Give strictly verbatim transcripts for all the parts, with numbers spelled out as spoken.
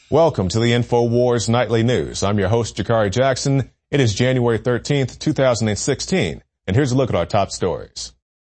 Welcome to the InfoWars Nightly News. I'm your host, Jakari Jackson. It is January thirteenth, two thousand sixteen, and here's a look at our top stories.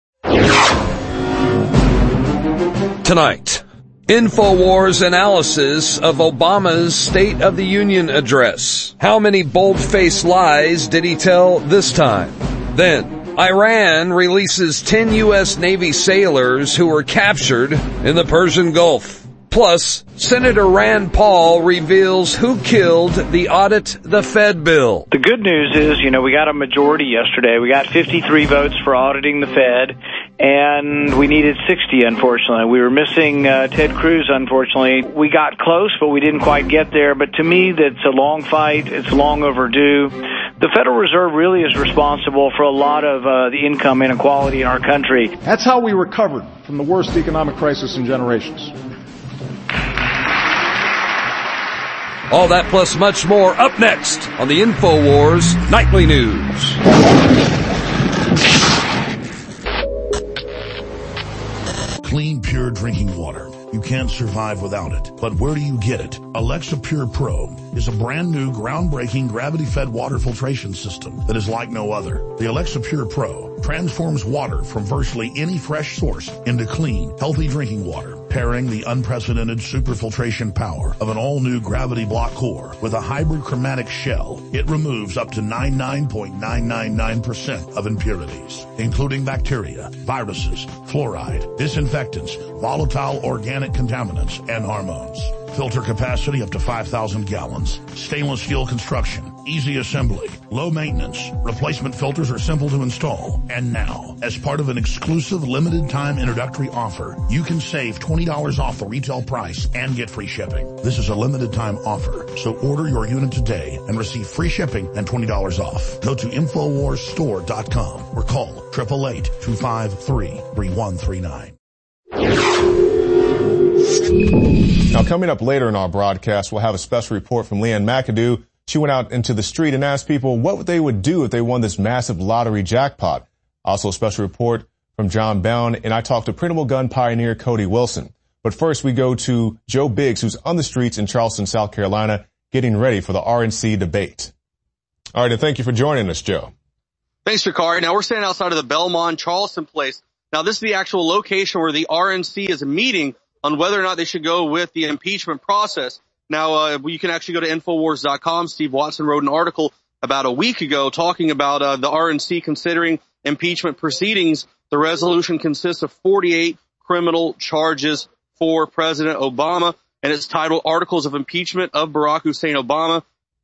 Tonight, InfoWars analysis of Obama's State of the Union address. How many bold-faced lies did he tell this time? Then, Iran releases ten U S Navy sailors who were captured in the Persian Gulf. Plus, Senator Rand Paul reveals who killed the Audit the Fed bill. The good news is, you know, we got a majority yesterday. We got fifty-three votes for auditing the Fed, and we needed sixty, unfortunately. We were missing uh, Ted Cruz, unfortunately. We got close, but we didn't quite get there. But to me, that's a long fight. It's long overdue. The Federal Reserve really is responsible for a lot of uh, the income inequality in our country. That's how we recovered from the worst economic crisis in generations. All that plus much more up next on the InfoWars Nightly News. Clean, pure drinking water. You can't survive without it. But where do you get it? Alexa Pure Pro is a brand new, groundbreaking, gravity-fed water filtration system that is like no other. The Alexa Pure Pro transforms water from virtually any fresh source into clean, healthy drinking water, pairing the unprecedented superfiltration power of an all-new gravity block core with a hybrid chromatic shell. It removes up to ninety-nine point nine nine nine percent of impurities, including bacteria, viruses, fluoride, disinfectants, volatile organic contaminants, and hormones. Filter capacity up to five thousand gallons. Stainless steel construction. Easy assembly. Low maintenance. Replacement filters are simple to install. And now, as part of an exclusive limited time introductory offer, you can save twenty dollars off the retail price and get free shipping. This is a limited time offer, so order your unit today and receive free shipping and twenty dollars off. Go to infowars store dot com or call eight eight eight, two five three, three one three nine. Now, coming up later in our broadcast, we'll have a special report from Leanne McAdoo. She went out into the street and asked people what they would do if they won this massive lottery jackpot. Also, a special report from John Bound, and I talked to printable gun pioneer Cody Wilson. But first, we go to Joe Biggs, who's on the streets in Charleston, South Carolina, getting ready for the R N C debate. All right, and thank you for joining us, Joe. Thanks, Jakari. Now, we're standing outside of the Belmont Charleston place. Now, this is the actual location where the R N C is meeting on whether or not they should go with the impeachment process. Now, uh, you can actually go to infowars dot com. Steve Watson wrote an article about a week ago talking about uh, the R N C considering impeachment proceedings. The resolution consists of forty-eight criminal charges for President Obama, and it's titled Articles of Impeachment of Barack Hussein Obama.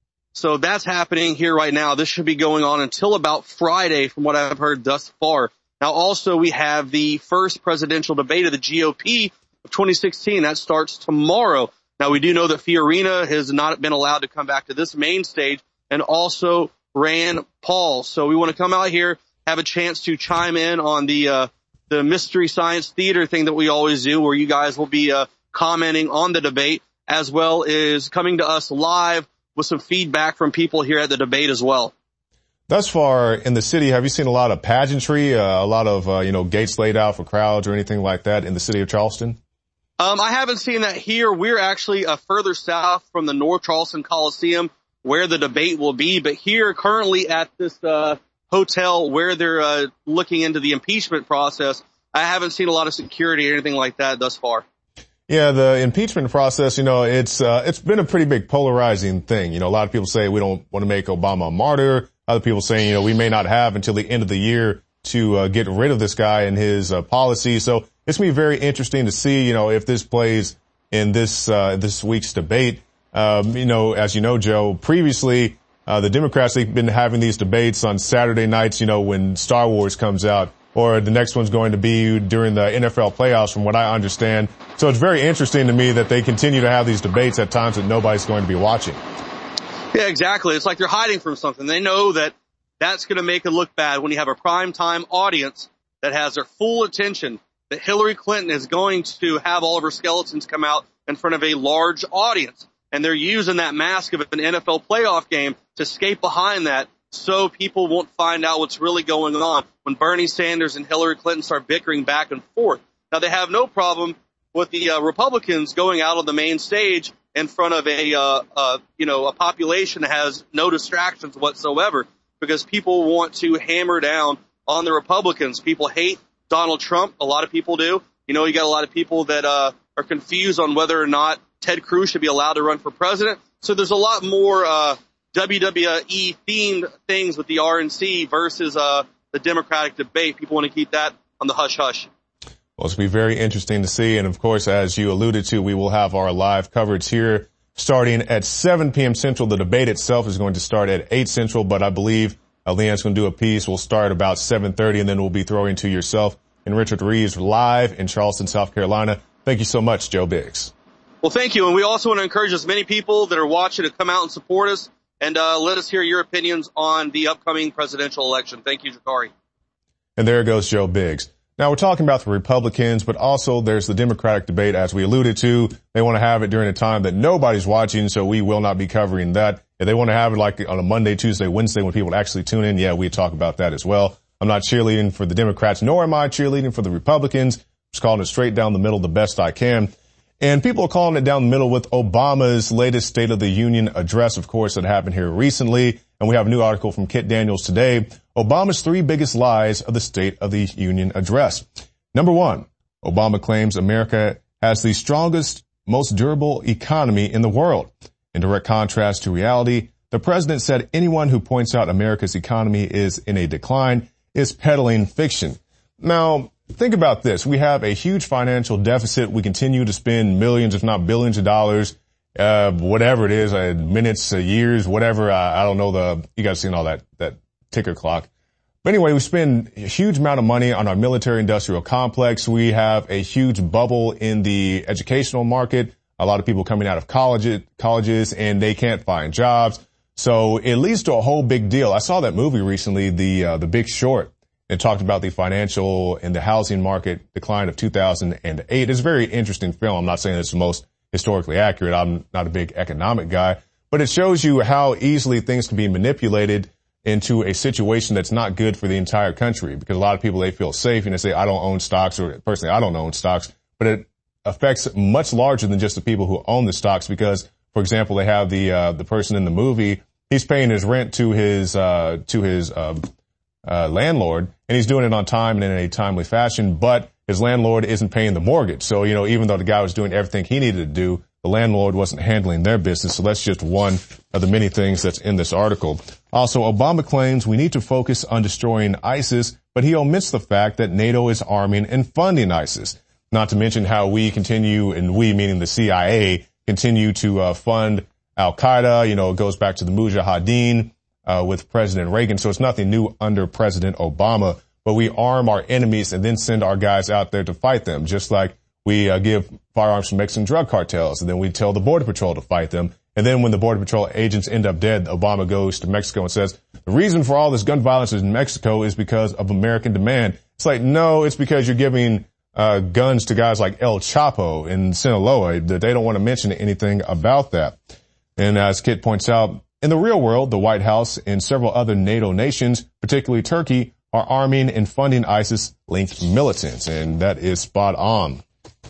So that's happening here right now. This should be going on until about Friday, from what I've heard thus far. Now, also, we have the first presidential debate of the G O P of twenty sixteen. That starts tomorrow. Now, we do know that Fiorina has not been allowed to come back to this main stage, and also Rand Paul. So we want to come out here, have a chance to chime in on the uh the Mystery Science Theater thing that we always do, where you guys will be uh commenting on the debate, as well as coming to us live with some feedback from people here at the debate as well. Thus far in the city, have you seen a lot of pageantry, uh, a lot of, uh, you know, gates laid out for crowds or anything like that in the city of Charleston? Um, I haven't seen that here. We're actually uh, further south from the North Charleston Coliseum where the debate will be. But here currently at this uh, hotel where they're uh, looking into the impeachment process, I haven't seen a lot of security or anything like that thus far. Yeah, the impeachment process, you know, it's uh, it's been a pretty big polarizing thing. You know, a lot of people say we don't want to make Obama a martyr. Other people saying, you know, we may not have until the end of the year to uh, get rid of this guy and his uh, policy. So it's going to be very interesting to see, you know, if this plays in this uh this week's debate. Um, you know, as you know, Joe, previously uh the Democrats, they've been having these debates on Saturday nights, you know, when Star Wars comes out, or the next one's going to be during the N F L playoffs, from what I understand. So it's very interesting to me that they continue to have these debates at times that nobody's going to be watching. Yeah, exactly. It's like they're hiding from something. They know that that's going to make it look bad when you have a primetime audience that has their full attention, that Hillary Clinton is going to have all of her skeletons come out in front of a large audience. And they're using that mask of an N F L playoff game to skate behind that so people won't find out what's really going on when Bernie Sanders and Hillary Clinton start bickering back and forth. Now, they have no problem with the uh, Republicans going out on the main stage in front of a, uh, uh, you know, a population that has no distractions whatsoever, because people want to hammer down on the Republicans. People hate Donald Trump. A lot of people do. You know, you got a lot of people that uh, are confused on whether or not Ted Cruz should be allowed to run for president. So there's a lot more uh, W W E themed things with the R N C versus uh, the Democratic debate. People want to keep that on the hush hush. Well, it's going to be very interesting to see. And of course, as you alluded to, we will have our live coverage here starting at seven p.m. Central. The debate itself is going to start at eight Central, but I believe uh, Leanne's going to do a piece. We'll start about seven thirty, and then we'll be throwing to yourself and Richard Reeves live in Charleston, South Carolina. Thank you so much, Joe Biggs. Well, thank you. And we also want to encourage as many people that are watching to come out and support us and uh, let us hear your opinions on the upcoming presidential election. Thank you, Jakari. And there goes Joe Biggs. Now, we're talking about the Republicans, but also there's the Democratic debate, as we alluded to. They want to have it during a time that nobody's watching, so we will not be covering that. If they want to have it like on a Monday, Tuesday, Wednesday when people actually tune in, yeah, we talk about that as well. I'm not cheerleading for the Democrats, nor am I cheerleading for the Republicans. I'm just calling it straight down the middle the best I can. And people are calling it down the middle with Obama's latest State of the Union address, of course, that happened here recently. And we have a new article from Kit Daniels today. Obama's three biggest lies of the State of the Union address. Number one, Obama claims America has the strongest, most durable economy in the world. In direct contrast to reality, the president said anyone who points out America's economy is in a decline is peddling fiction. Now, think about this. We have a huge financial deficit. We continue to spend millions, if not billions of dollars, uh, whatever it is, uh, minutes, uh, years, whatever. Uh, I don't know the, you guys seen all that, that ticker clock. But anyway, we spend a huge amount of money on our military industrial complex. We have a huge bubble in the educational market. A lot of people coming out of college, colleges and they can't find jobs. So it leads to a whole big deal. I saw that movie recently, the, uh, the Big Short. It talked about the financial and the housing market decline of two thousand eight. It's a very interesting film. I'm not saying it's the most historically accurate. I'm not a big economic guy, but it shows you how easily things can be manipulated into a situation that's not good for the entire country, because a lot of people, they feel safe and they say, I don't own stocks, or personally, I don't own stocks, but it affects much larger than just the people who own the stocks, because, for example, they have the, uh, the person in the movie, he's paying his rent to his, uh, to his, uh, uh, landlord, and he's doing it on time and in a timely fashion, but his landlord isn't paying the mortgage. So, you know, even though the guy was doing everything he needed to do, the landlord wasn't handling their business. So that's just one of the many things that's in this article. Also, Obama claims we need to focus on destroying ISIS, but he omits the fact that NATO is arming and funding ISIS. Not to mention how we continue, and we meaning the C I A, continue to uh, fund Al-Qaeda. You know, it goes back to the Mujahideen uh, with President Reagan. So it's nothing new under President Obama. But we arm our enemies and then send our guys out there to fight them, just like we uh, give firearms to Mexican drug cartels, and then we tell the Border Patrol to fight them. And then when the Border Patrol agents end up dead, Obama goes to Mexico and says, the reason for all this gun violence in Mexico is because of American demand. It's like, no, it's because you're giving uh guns to guys like El Chapo in Sinaloa. That they don't want to mention anything about that. And as Kit points out, in the real world, the White House and several other NATO nations, particularly Turkey, are arming and funding ISIS-linked militants. And that is spot on.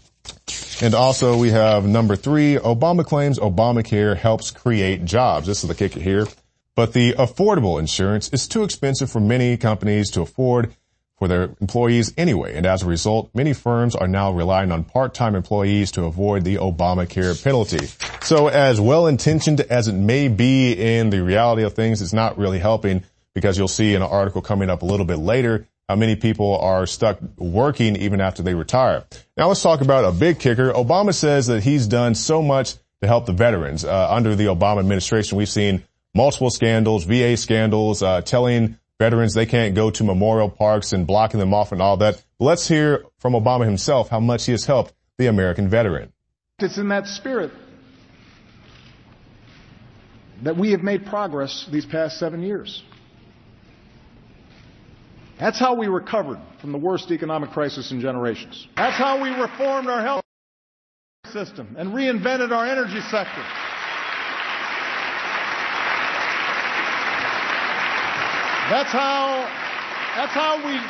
And also we have number three, Obama claims Obamacare helps create jobs. This is the kicker here. But the affordable insurance is too expensive for many companies to afford for their employees anyway. And as a result, many firms are now relying on part-time employees to avoid the Obamacare penalty. So as well-intentioned as it may be in the reality of things, it's not really helping, because you'll see in an article coming up a little bit later how many people are stuck working even after they retire. Now let's talk about a big kicker. Obama says that he's done so much to help the veterans. Uh, under the Obama administration, we've seen multiple scandals, V A scandals, uh, telling veterans they can't go to memorial parks and blocking them off and all that. But let's hear from Obama himself how much he has helped the American veteran. It's in that spirit that we have made progress these past seven years. That's how we recovered from the worst economic crisis in generations. That's how we reformed our health system and reinvented our energy sector. That's how, that's how we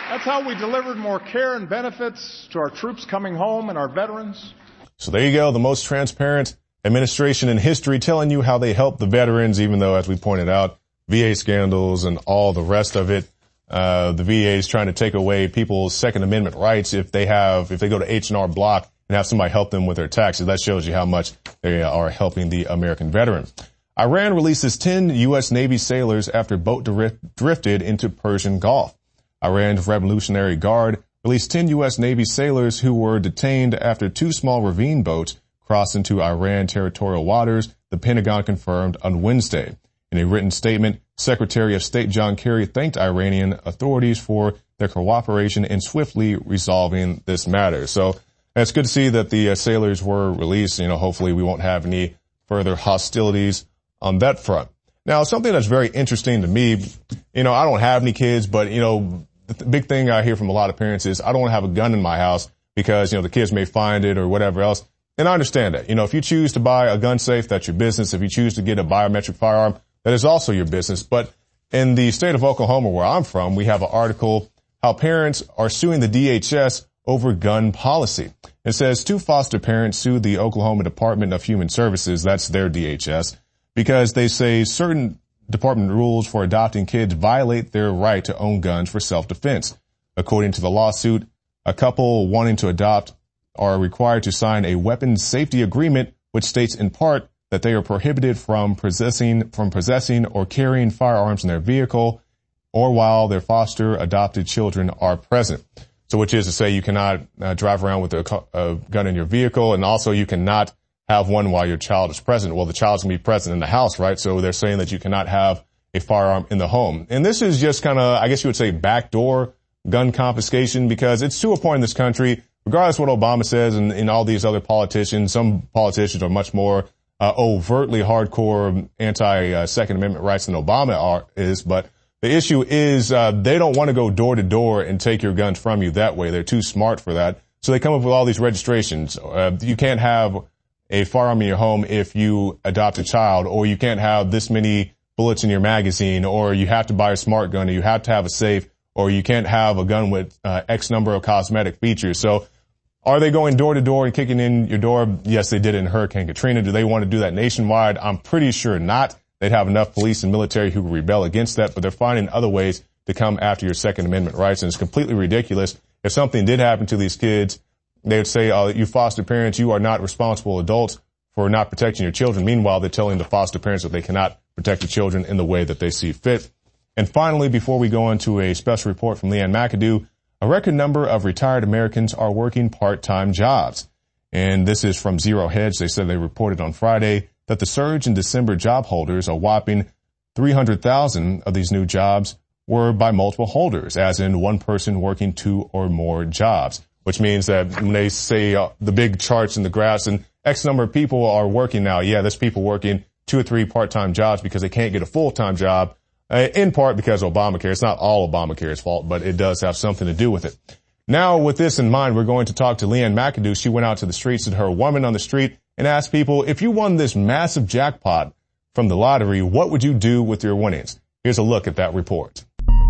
That's how we delivered more care and benefits to our troops coming home and our veterans. So there you go, the most transparent administration in history, telling you how they help the veterans, even though, as we pointed out, V A scandals and all the rest of it, uh, the V A is trying to take away people's Second Amendment rights if they have, if they go to H and R Block and have somebody help them with their taxes. That shows you how much they are helping the American veteran. Iran releases ten U S Navy sailors after boat drift, drifted into Persian Gulf. Iran's Revolutionary Guard released ten U S Navy sailors who were detained after two small ravine boats crossed into Iran territorial waters, the Pentagon confirmed on Wednesday. In a written statement, Secretary of State John Kerry thanked Iranian authorities for their cooperation in swiftly resolving this matter. So it's good to see that the uh, sailors were released. You know, hopefully we won't have any further hostilities on that front. Now, something that's very interesting to me, you know, I don't have any kids, but, you know, the big thing I hear from a lot of parents is I don't want to have a gun in my house because, you know, the kids may find it or whatever else. And I understand that. You know, if you choose to buy a gun safe, that's your business. If you choose to get a biometric firearm, that is also your business. But in the state of Oklahoma, where I'm from, we have an article how parents are suing the D H S over gun policy. It says two foster parents sued the Oklahoma Department of Human Services, that's their D H S, because they say certain department rules for adopting kids violate their right to own guns for self-defense. According to the lawsuit, a couple wanting to adopt are required to sign a weapons safety agreement, which states in part that they are prohibited from possessing, from possessing or carrying firearms in their vehicle or while their foster adopted children are present. So which is to say you cannot uh, drive around with a, a gun in your vehicle, and also you cannot have one while your child is present. Well, the child's going to be present in the house, right? So they're saying that you cannot have a firearm in the home. And this is just kind of, I guess you would say, backdoor gun confiscation, because it's to a point in this country, regardless of what Obama says and, and all these other politicians, some politicians are much more uh, overtly hardcore anti-Second uh, Amendment rights than Obama are, is. But the issue is uh, they don't want to go door to door and take your guns from you that way. They're too smart for that. So they come up with all these registrations. Uh, you can't have a firearm in your home if you adopt a child, or you can't have this many bullets in your magazine, or you have to buy a smart gun, or you have to have a safe, or you can't have a gun with uh, X number of cosmetic features. So are they going door to door and kicking in your door? Yes, they did it in Hurricane Katrina. Do they want to do that nationwide? I'm pretty sure not. They'd have enough police and military who would rebel against that, but they're finding other ways to come after your Second Amendment rights, and it's completely ridiculous. If something did happen to these kids, they would say, uh, you foster parents, you are not responsible adults for not protecting your children. Meanwhile, they're telling the foster parents that they cannot protect the children in the way that they see fit. And finally, before we go into a special report from Leanne McAdoo, a record number of retired Americans are working part-time jobs. And this is from Zero Hedge. They said they reported on Friday that the surge in December job holders, a whopping three hundred thousand of these new jobs, were by multiple holders, as in one person working two or more jobs, which means that when they say uh, the big charts and the graphs and X number of people are working now, yeah, there's people working two or three part-time jobs because they can't get a full-time job, uh, in part because of Obamacare. It's not all Obamacare's fault, but it does have something to do with it. Now, with this in mind, we're going to talk to Leanne McAdoo. She went out to the streets and her woman on the street and asked people, if you won this massive jackpot from the lottery, what would you do with your winnings? Here's a look at that report.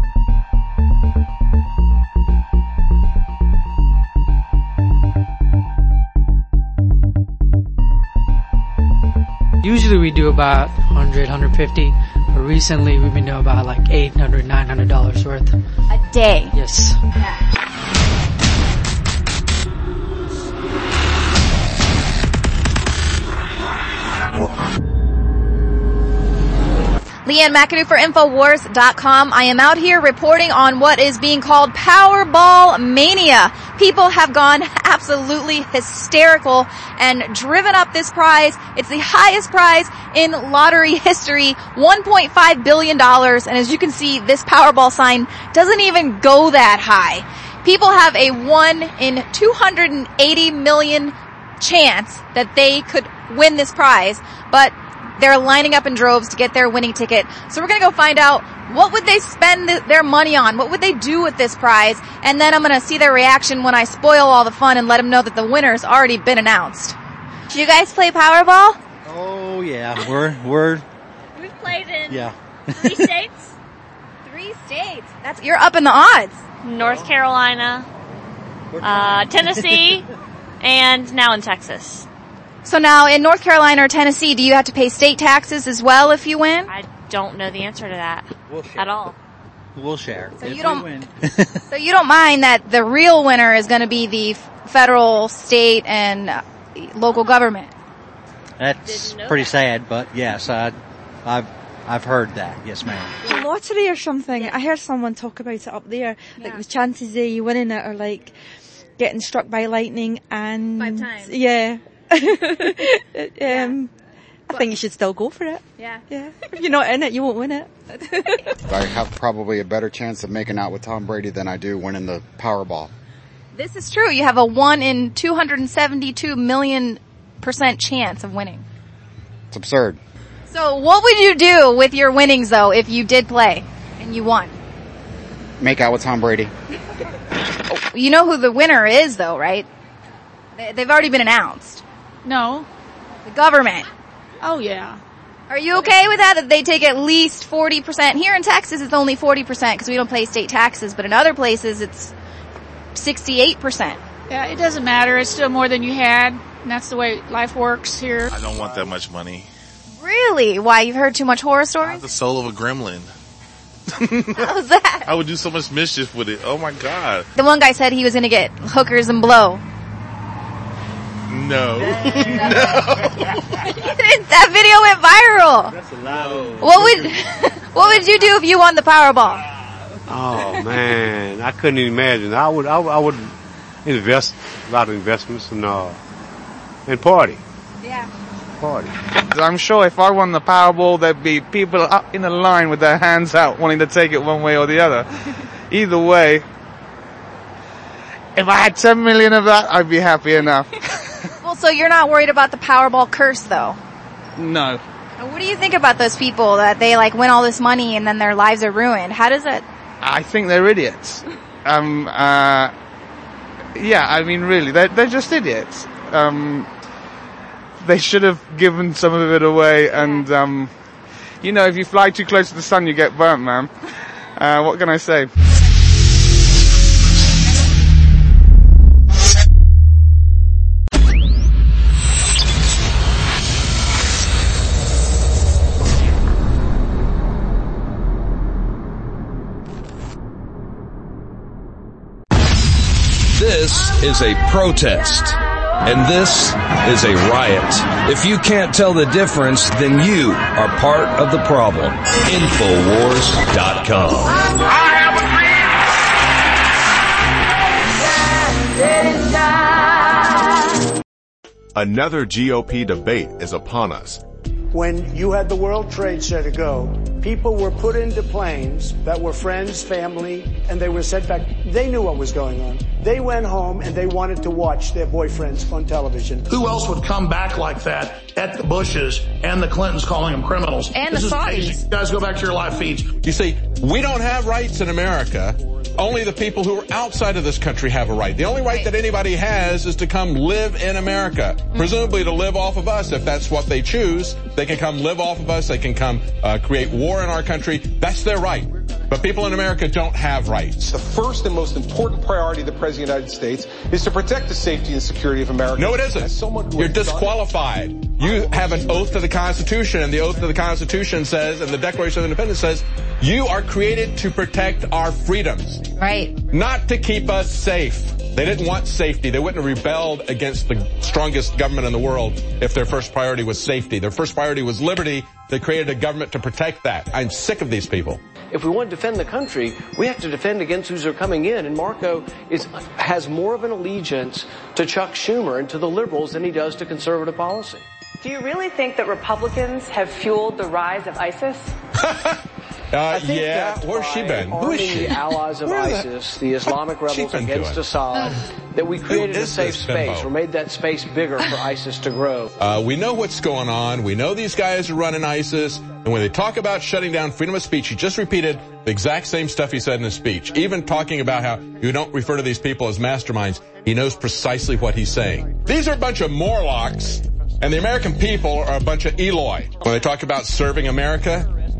Usually we do about one hundred, one hundred fifty, but recently we've been doing about like eight hundred, nine hundred dollars worth. A day? Yes. Leanne McAdoo for Infowars dot com. I am out here reporting on what is being called Powerball Mania. People have gone absolutely hysterical and driven up this prize. It's the highest prize in lottery history, one point five billion dollars. And as you can see, this Powerball sign doesn't even go that high. People have a one in two hundred eighty million chance that they could win this prize, but they're lining up in droves to get their winning ticket. So we're going to go find out what would they spend th- their money on? What would they do with this prize? And then I'm going to see their reaction when I spoil all the fun and let them know that the winner's already been announced. Do you guys play Powerball? Oh yeah, we're we're We've played in yeah three states. Three states. That's you're up in the odds. North Carolina, uh, Tennessee, and now in Texas. So now in North Carolina or Tennessee, do you have to pay state taxes as well if you win? I don't know the answer to that We'll share. at all. We'll share. So if you don't- we win. So you don't mind that the real winner is going to be the f- federal, state, and uh, local government? That's Didn't know pretty that. sad, but yes, I, I've, I've heard that. Yes, ma'am. Lottery or something. I heard someone talk about it up there. Like the chances of you winning it are like getting struck by lightning and Five times. Yeah. um, I think you should still go for it. Yeah. Yeah. If you're not in it, you won't win it. I have probably a better chance of making out with Tom Brady than I do winning the Powerball. This is true. You have a one in two hundred seventy-two million percent chance of winning. It's absurd. So what would you do with your winnings though if you did play and you won? Make out with Tom Brady. You know who the winner is though, right? They- They've already been announced. No. The government. Oh yeah. Are you okay with that? That they take at least forty percent? Here in Texas it's only forty percent because we don't pay state taxes, but in other places it's sixty-eight percent. Yeah, it doesn't matter. It's still more than you had. And that's the way life works here. I don't want that much money. Really? Why? You've heard too much horror I have stories? the soul of a gremlin. How's that? I would do so much mischief with it. Oh my god. The one guy said he was going to get hookers and blow. No. That video went viral. That's a lie. What would what would you do if you won the Powerball? Oh man, I couldn't even imagine. I would, I would, I would invest a lot of investments and uh, and party, Yeah. party. I'm sure if I won the Powerball, there'd be people up in a line with their hands out wanting to take it one way or the other. Either way, if I had ten million of that, I'd be happy enough. Well, so you're not worried about the Powerball curse though? No. And what do you think about those people that they like win all this money and then their lives are ruined? How does it? I think they're idiots. Um, uh, yeah, I mean really, they're, they're just idiots. Um, they should have given some of it away and, um, you know, if you fly too close to the sun, you get burnt, man. Uh, what can I say? This is a protest, and this is a riot. If you can't tell the difference, then you are part of the problem. Infowars dot com. Another G O P debate is upon us. When you had the World Trade Center go, people were put into planes that were friends, family, and they were sent back. They knew what was going on. They went home and they wanted to watch their boyfriends on television. Who else would come back like that at the Bushes and the Clintons calling them criminals? And this the is Saudis. amazing. You guys go back to your live feeds. You see, we don't have rights in America. Only the people who are outside of this country have a right. The only right that anybody has is to come live in America. Presumably to live off of us if that's what they choose. They can come live off of us. They can come uh, create war in our country. That's their right. But people in America don't have rights. The first and most important priority of the President of the United States is to protect the safety and security of America. No, it isn't. You're disqualified. You have an oath to the Constitution, and the oath to the Constitution says, and the Declaration of Independence says, you are created to protect our freedoms. Right. Not to keep us safe. They didn't want safety. They wouldn't have rebelled against the strongest government in the world if their first priority was safety. Their first priority was liberty. They created a government to protect that. I'm sick of these people. If we want to defend the country, we have to defend against who's are coming in. And Marco is has more of an allegiance to Chuck Schumer and to the liberals than he does to conservative policy. Do you really think that Republicans have fueled the rise of ISIS? Uh, yeah, where's she been? Who is she? The allies of Where ISIS, the, the Islamic What's she rebels been against doing? Assad, that we created a is safe this space bimbo? or made that space bigger for ISIS to grow. Uh, we know what's going on. We know these guys are running ISIS. And when they talk about shutting down freedom of speech, he just repeated the exact same stuff he said in his speech. Even talking about how you don't refer to these people as masterminds, he knows precisely what he's saying. These are a bunch of Morlocks, and the American people are a bunch of Eloi. When they talk about serving America,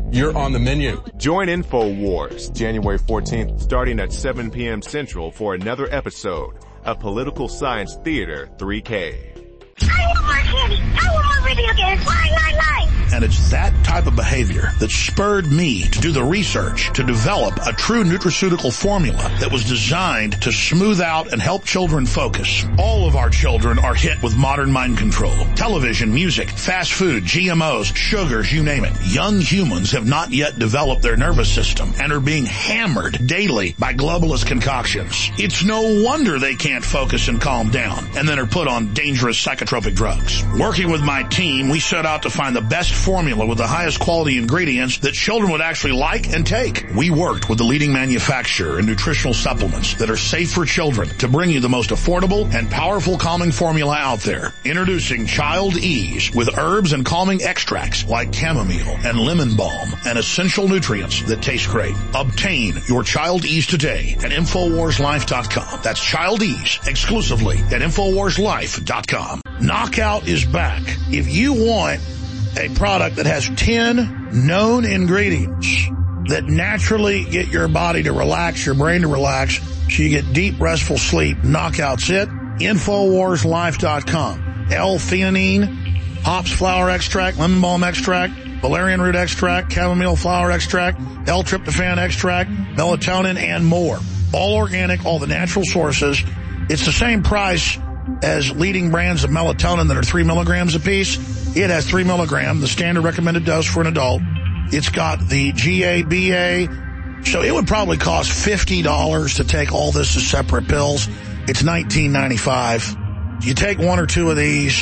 you're on the menu. Join InfoWars January fourteenth starting at seven p.m. Central for another episode of Political Science Theater three K. I want more candy. I want more video games. Lie, lie, lie. And it's that type of behavior that spurred me to do the research to develop a true nutraceutical formula that was designed to smooth out and help children focus. All of our children are hit with modern mind control. Television, music, fast food, G M Os, sugars, you name it. Young humans have not yet developed their nervous system and are being hammered daily by globalist concoctions. It's no wonder they can't focus and calm down and then are put on dangerous psychotropic drugs. Working with my team, we set out to find the best formula with the highest quality ingredients that children would actually like and take. We worked with the leading manufacturer in nutritional supplements that are safe for children to bring you the most affordable and powerful calming formula out there. Introducing Child Ease with herbs and calming extracts like chamomile and lemon balm and essential nutrients that taste great. Obtain your Child Ease today at Infowars Life dot com. That's Child Ease exclusively at Infowars Life dot com. Knockout is back. If you want a product that has ten known ingredients that naturally get your body to relax, your brain to relax, so you get deep, restful sleep, Knockout's it. Infowars Life dot com. L-theanine, hops flower extract, lemon balm extract, valerian root extract, chamomile flower extract, L-tryptophan extract, melatonin, and more. All organic, all the natural sources. It's the same price as leading brands of melatonin that are three milligrams a piece. It has three milligrams, the standard recommended dose for an adult. It's got the G A B A. So it would probably cost fifty dollars to take all this as separate pills. It's nineteen ninety-five. You take one or two of these,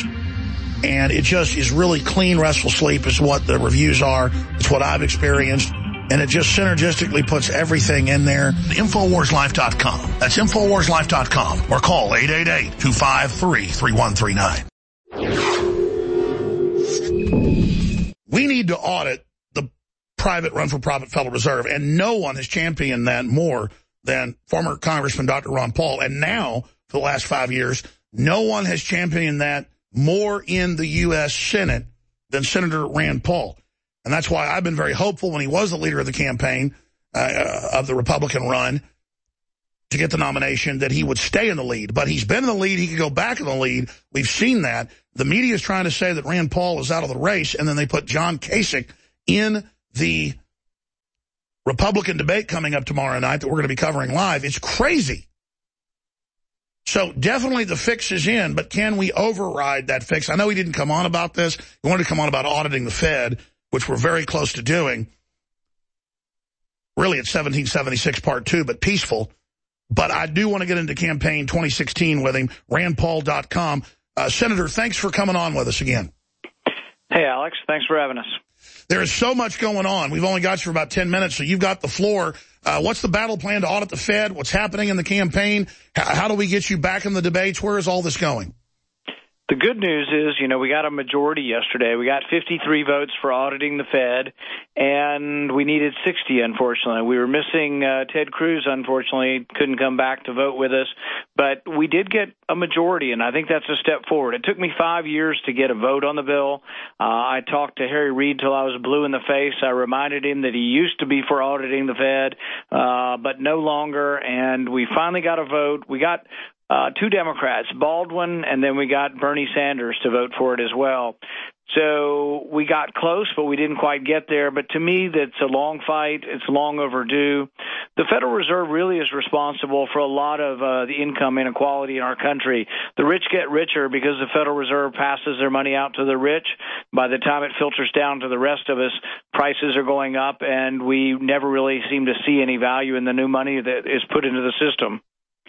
and it just is really clean, restful sleep is what the reviews are. It's what I've experienced. And it just synergistically puts everything in there. Infowars Life dot com. That's Infowars Life dot com. Or call eight eight eight, two five three, three one three nine. We need to audit the private run-for-profit Federal Reserve, and no one has championed that more than former Congressman Doctor Ron Paul. And now, for the last five years, no one has championed that more in the U S Senate than Senator Rand Paul. And that's why I've been very hopeful when he was the leader of the campaign, uh, of the Republican run, to get the nomination, that he would stay in the lead. But he's been in the lead. He could go back in the lead. We've seen that. The media is trying to say that Rand Paul is out of the race, and then they put John Kasich in the Republican debate coming up tomorrow night that we're going to be covering live. It's crazy. So definitely the fix is in, but can we override that fix? I know he didn't come on about this. He wanted to come on about auditing the Fed, which we're very close to doing. Really, it's seventeen seventy-six part two, but peaceful. But I do want to get into campaign twenty sixteen with him, Rand Paul dot com. Uh, Senator, thanks for coming on with us again. Hey, Alex. Thanks for having us. There is so much going on. We've only got you for about ten minutes, so you've got the floor. Uh, what's the battle plan to audit the Fed? What's happening in the campaign? How, how do we get you back in the debates? Where is all this going? The good news is, you know, we got a majority yesterday. We got fifty-three votes for auditing the Fed, and we needed sixty, unfortunately. We were missing uh, Ted Cruz, unfortunately, couldn't come back to vote with us. But we did get a majority, and I think that's a step forward. It took me five years to get a vote on the bill. Uh, I talked to Harry Reid till I was blue in the face. I reminded him that he used to be for auditing the Fed, uh, but no longer, and we finally got a vote. We got Uh, two Democrats, Baldwin, and then we got Bernie Sanders to vote for it as well. So we got close, but we didn't quite get there. But to me, that's a long fight. It's long overdue. The Federal Reserve really is responsible for a lot of uh, the income inequality in our country. The rich get richer because the Federal Reserve passes their money out to the rich. By the time it filters down to the rest of us, prices are going up, and we never really seem to see any value in the new money that is put into the system.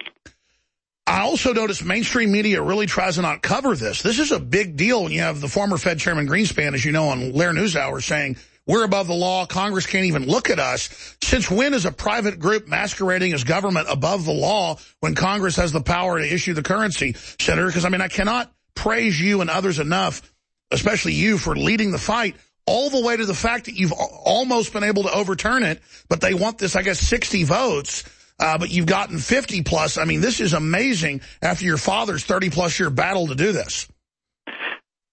I also noticed mainstream media really tries to not cover this. This is a big deal when you have the former Fed Chairman Greenspan, as you know, on Lair NewsHour saying, we're above the law, Congress can't even look at us. Since when is a private group masquerading as government above the law when Congress has the power to issue the currency, Senator? Because, I mean, I cannot praise you and others enough, especially you, for leading the fight all the way to the fact that you've almost been able to overturn it, but they want this, I guess, sixty votes. Uh, but you've gotten fifty plus. I mean, this is amazing after your father's thirty plus year battle to do this.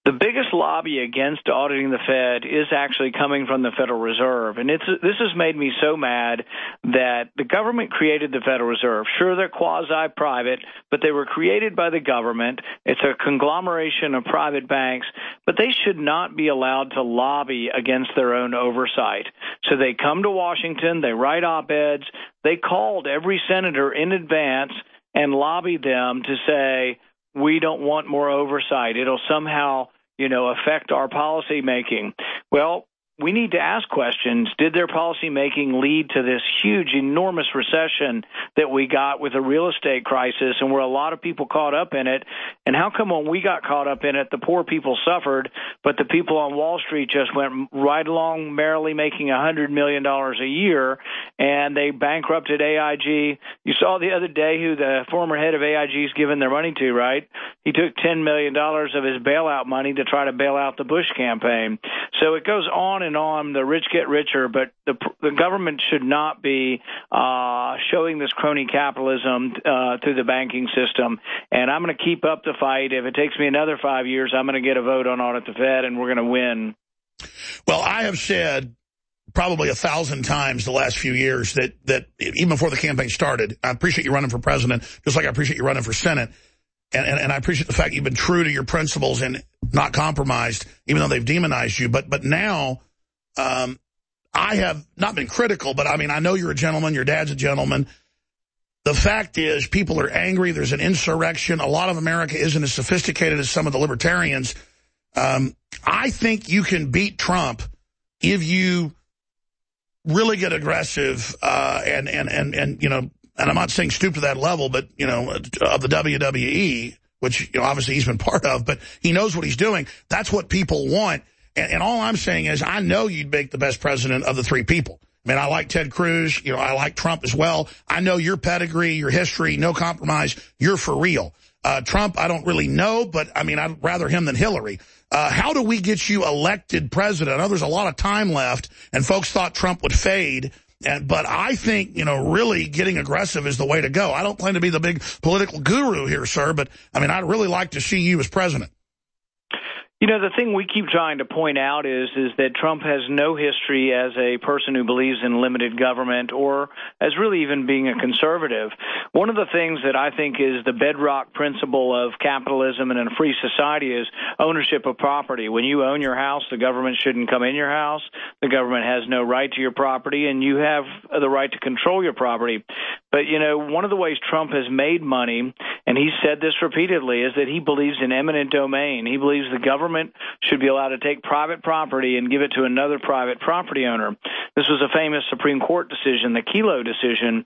The biggest lobby against auditing the Fed is actually coming from the Federal Reserve. And it's, this has made me so mad that the government created the Federal Reserve. Sure, they're quasi-private, but they were created by the government. It's a conglomeration of private banks, but they should not be allowed to lobby against their own oversight. So they come to Washington, they write op-eds, they called every senator in advance and lobbied them to say, we don't want more oversight. It'll somehow, you know, affect our policy making. Well, we need to ask questions. Did their policy making lead to this huge, enormous recession that we got with a real estate crisis, and were a lot of people caught up in it? And how come when we got caught up in it, the poor people suffered, but the people on Wall Street just went right along merrily making one hundred million dollars a year, and they bankrupted A I G? You saw the other day who the former head of A I G is giving their money to, right? He took ten million dollars of his bailout money to try to bail out the Bush campaign. So it goes on and on. The rich get richer, but the the government should not be uh, showing this crony capitalism uh, through the banking system. And I'm going to keep up the fight. If it takes me another five years, I'm going to get a vote on audit the Fed, and we're going to win. Well, I have said probably a thousand times the last few years that that even before the campaign started, I appreciate you running for president, just like I appreciate you running for Senate. And, and, and I appreciate the fact you've been true to your principles and not compromised, even though they've demonized you. But but now um, I have not been critical, but I mean, I know you're a gentleman. Your dad's a gentleman. The fact is people are angry. There's an insurrection. A lot of America isn't as sophisticated as some of the libertarians. Um, I think you can beat Trump if you really get aggressive uh, and, and, and, and, you know, and I'm not saying stoop to that level, but, you know, of the W W E, which, you know, obviously he's been part of, but he knows what he's doing. That's what people want. And, and all I'm saying is I know you'd make the best president of the three people. I mean, I like Ted Cruz. You know, I like Trump as well. I know your pedigree, your history, no compromise. You're for real. Uh, Trump, I don't really know, but, I mean, I'd rather him than Hillary. Uh, how do we get you elected president? I know there's a lot of time left, and folks thought Trump would fade. And, but I think, you know, really getting aggressive is the way to go. I don't claim to be the big political guru here, sir, but, I mean, I'd really like to see you as president. You know, the thing we keep trying to point out is is that Trump has no history as a person who believes in limited government or as really even being a conservative. One of the things that I think is the bedrock principle of capitalism and in a free society is ownership of property. When you own your house, the government shouldn't come in your house. The government has no right to your property, and you have the right to control your property. But, you know, one of the ways Trump has made money, and he's said this repeatedly, is that he believes in eminent domain. He believes the government should be allowed to take private property and give it to another private property owner. This was a famous Supreme Court decision, the Kelo decision,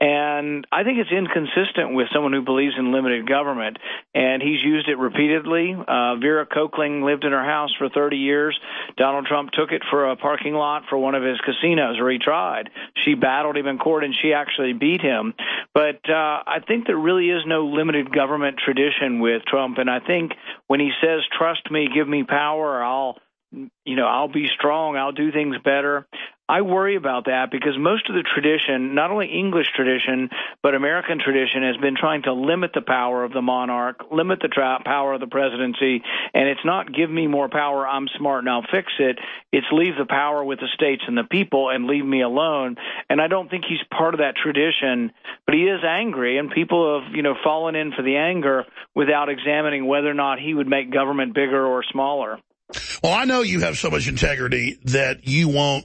and I think it's inconsistent with someone who believes in limited government, and he's used it repeatedly. Uh, Vera Cochling lived in her house for thirty years. Donald Trump took it for a parking lot for one of his casinos, or he tried. She battled him in court, and she actually beat him. But uh, I think there really is no limited government tradition with Trump, and I think when he says, trust me, give me power, I'll, you know, I'll be strong, I'll do things better, I worry about that because most of the tradition, not only English tradition, but American tradition, has been trying to limit the power of the monarch, limit the tra- power of the presidency, and it's not give me more power, I'm smart and I'll fix it. It's leave the power with the states and the people and leave me alone. And I don't think he's part of that tradition, but he is angry, and people have, you know, fallen in for the anger without examining whether or not he would make government bigger or smaller. Well, I know you have so much integrity that you won't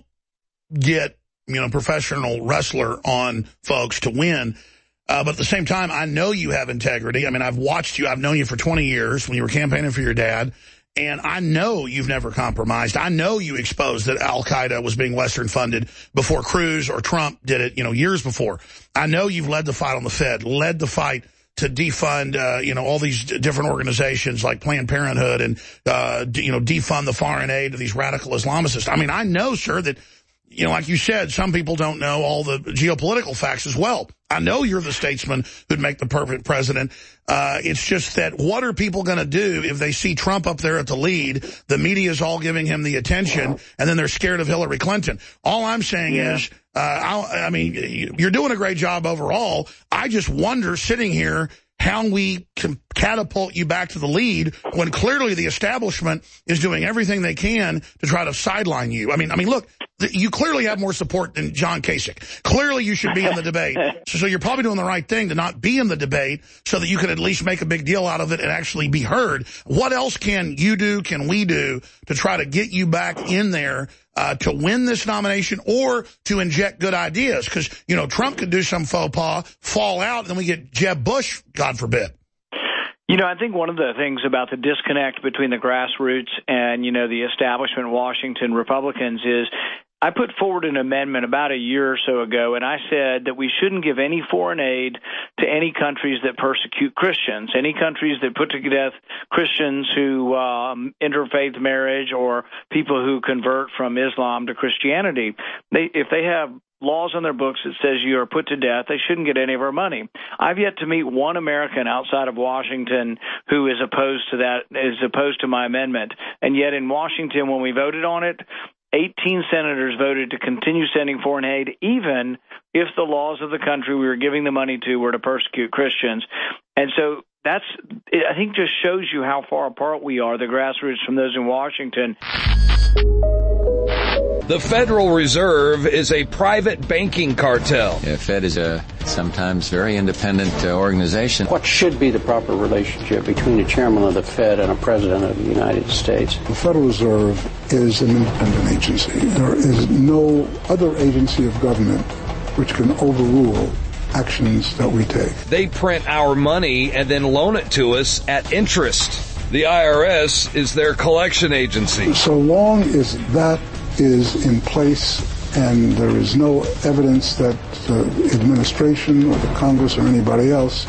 get, you know, professional wrestler on folks to win. Uh, but at the same time, I know you have integrity. I mean, I've watched you. I've known you for twenty years when you were campaigning for your dad. And I know you've never compromised. I know you exposed that Al-Qaeda was being Western funded before Cruz or Trump did it, you know, years before. I know you've led the fight on the Fed, led the fight to defund, uh, you know, all these different organizations like Planned Parenthood and, uh, you know, defund the foreign aid to these radical Islamicists. I mean, I know, sir, that, you know, like you said, some people don't know all the geopolitical facts as well. I know you're the statesman who'd make the perfect president. Uh, it's just that what are people going to do if they see Trump up there at the lead, the media's all giving him the attention, and then they're scared of Hillary Clinton? All I'm saying yeah. is, uh, I'll, I mean, you're doing a great job overall. I just wonder, sitting here, how we can catapult you back to the lead when clearly the establishment is doing everything they can to try to sideline you. I mean, I mean, look, you clearly have more support than John Kasich. Clearly you should be in the debate. So, so you're probably doing the right thing to not be in the debate so that you can at least make a big deal out of it and actually be heard. What else can you do, can we do to try to get you back in there uh, to win this nomination or to inject good ideas? Because, you know, Trump could do some faux pas, fall out, and then we get Jeb Bush, God forbid. You know, I think one of the things about the disconnect between the grassroots and, you know, the establishment Washington Republicans is I put forward an amendment about a year or so ago, and I said that we shouldn't give any foreign aid to any countries that persecute Christians, any countries that put to death Christians who um, interfaith marriage or people who convert from Islam to Christianity. They, if they have laws on their books that says you are put to death, they shouldn't get any of our money. I've yet to meet one American outside of Washington who is opposed to that, is opposed to my amendment. And yet in Washington, when we voted on it, eighteen senators voted to continue sending foreign aid, even if the laws of the country we were giving the money to were to persecute Christians. And so that's, I think, just shows you how far apart we are, the grassroots, from those in Washington. The Federal Reserve is a private banking cartel. The Fed is a sometimes very independent uh, organization. What should be the proper relationship between a chairman of the Fed and a president of the United States? The Federal Reserve is an independent agency. There is no other agency of government which can overrule actions that we take. They print our money and then loan it to us at interest. The I R S is their collection agency. So long as that is in place and there is no evidence that the administration or the Congress or anybody else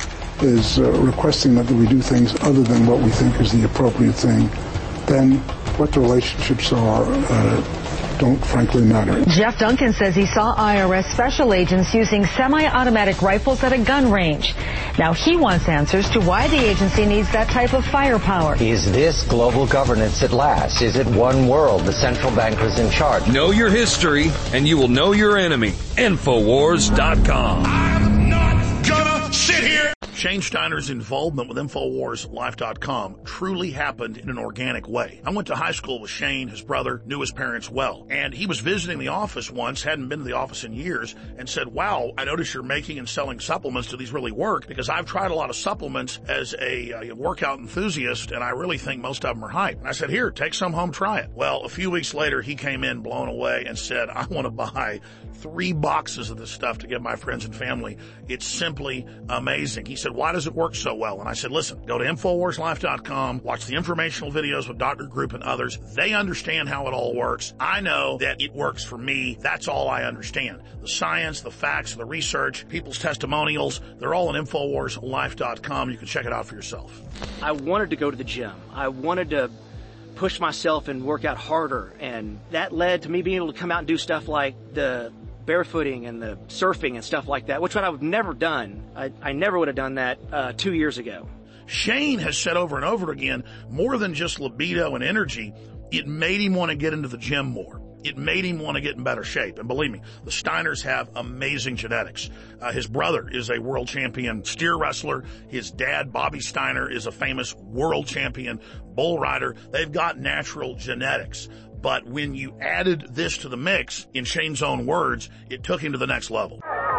is uh, requesting that we do things other than what we think is the appropriate thing, then what the relationships are uh, don't frankly matter. Jeff Duncan says he saw I R S special agents using semi-automatic rifles at a gun range. Now he wants answers to why the agency needs that type of firepower. Is this global governance at last? Is it one world, the central bankers in charge? Know your history, and you will know your enemy. Infowars dot com. I'm not gonna sit here. Shane Steiner's involvement with Infowars Life dot com truly happened in an organic way. I went to high school with Shane, his brother, knew his parents well, and he was visiting the office once, hadn't been to the office in years, and said, wow, I notice you're making and selling supplements. Do these really work? Because I've tried a lot of supplements as a, a workout enthusiast, and I really think most of them are hype. And I said, here, take some home, try it. Well, a few weeks later, he came in blown away and said, I want to buy three boxes of this stuff to give my friends and family. It's simply amazing. He said, why does it work so well? And I said, listen, go to Infowars Life dot com, watch the informational videos with Doctor Group and others. They understand how it all works. I know that it works for me. That's all I understand. The science, the facts, the research, people's testimonials, they're all on Infowars Life dot com. You can check it out for yourself. I wanted to go to the gym. I wanted to push myself and work out harder. And that led to me being able to come out and do stuff like the barefooting and the surfing and stuff like that, which I've never done. I, I never would have done that uh, two years ago. Shane has said over and over again, more than just libido and energy, it made him want to get into the gym more. It made him want to get in better shape. And believe me, the Steiners have amazing genetics. Uh, his brother is a world champion steer wrestler. His dad, Bobby Steiner, is a famous world champion bull rider. They've got natural genetics. But when you added this to the mix, in Shane's own words, it took him to the next level.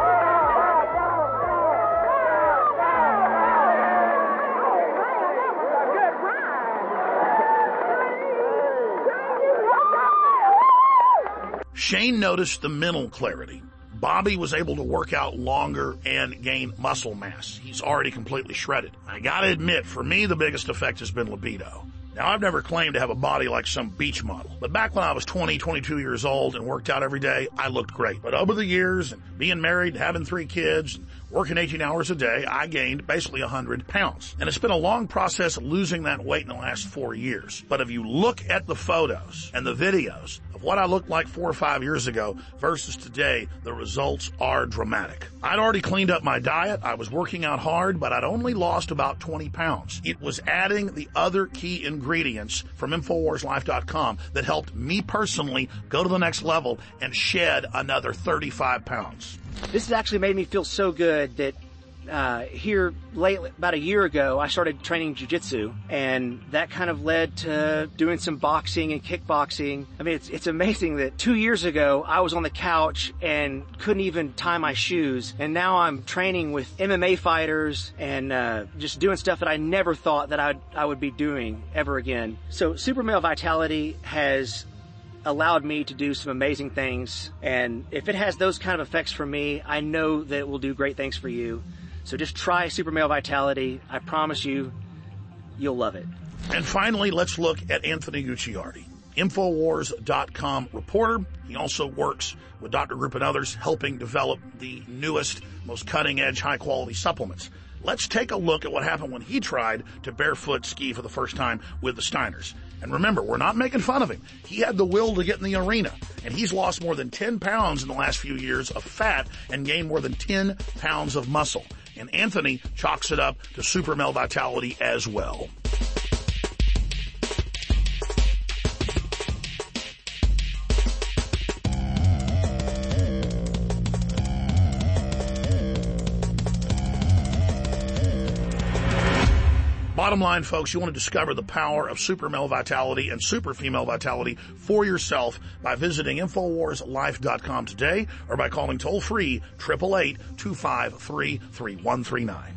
Shane noticed the mental clarity. Bobby was able to work out longer and gain muscle mass. He's already completely shredded. I gotta admit, for me, the biggest effect has been libido. Now, I've never claimed to have a body like some beach model, but back when I was twenty, twenty-two years old and worked out every day, I looked great. But over the years, and being married, having three kids, and working eighteen hours a day, I gained basically one hundred pounds. And it's been a long process losing that weight in the last four years. But if you look at the photos and the videos of what I looked like four or five years ago versus today, the results are dramatic. I'd already cleaned up my diet. I was working out hard, but I'd only lost about twenty pounds. It was adding the other key ingredients from Infowars Life dot com that helped me personally go to the next level and shed another thirty-five pounds. This has actually made me feel so good that uh, here late, about a year ago, I started training jiu-jitsu, and that kind of led to doing some boxing and kickboxing. I mean, it's, it's amazing that two years ago, I was on the couch and couldn't even tie my shoes, and now I'm training with M M A fighters and uh, just doing stuff that I never thought that I'd, I would be doing ever again. So Super Male Vitality has allowed me to do some amazing things, and if it has those kind of effects for me, I know that it will do great things for you. So just try Super Male Vitality. I promise you, you'll love it. And finally, let's look at Anthony Gucciardi, Infowars dot com reporter. He also works with Doctor Group and others, helping develop the newest, most cutting-edge, high-quality supplements. Let's take a look at what happened when he tried to barefoot ski for the first time with the Steiners. And remember, we're not making fun of him. He had the will to get in the arena, and he's lost more than ten pounds in the last few years of fat and gained more than ten pounds of muscle. And Anthony chalks it up to Super Male Vitality as well. Bottom line, folks, you want to discover the power of Super Male Vitality and Super Female Vitality for yourself by visiting Infowars Life dot com today or by calling toll-free eight eight eight, two five three, three one three nine.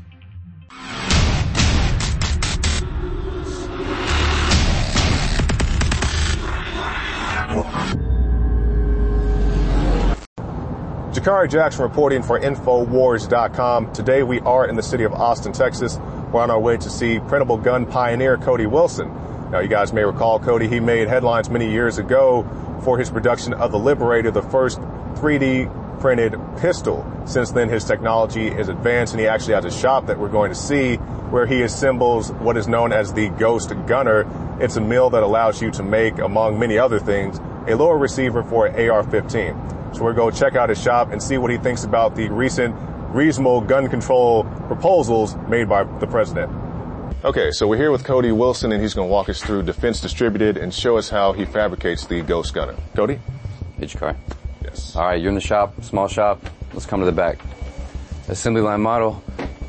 Jakari Jackson reporting for Infowars dot com. Today we are in the city of Austin, Texas. We're on our way to see printable gun pioneer Cody Wilson. Now, you guys may recall Cody, he made headlines many years ago for his production of the Liberator, the first three D printed pistol. Since then, his technology is advanced, and he actually has a shop that we're going to see where he assembles what is known as the Ghost Gunner. It's a mill that allows you to make, among many other things, a lower receiver for an A R fifteen. So we're going to check out his shop and see what he thinks about the recent reasonable gun control proposals made by the president. Okay, so we're here with Cody Wilson, and he's going to walk us through Defense Distributed and show us how he fabricates the Ghost Gunner. Cody? Hey, Jakari. Yes. All right, you're in the shop, small shop. Let's come to the back. Assembly line model.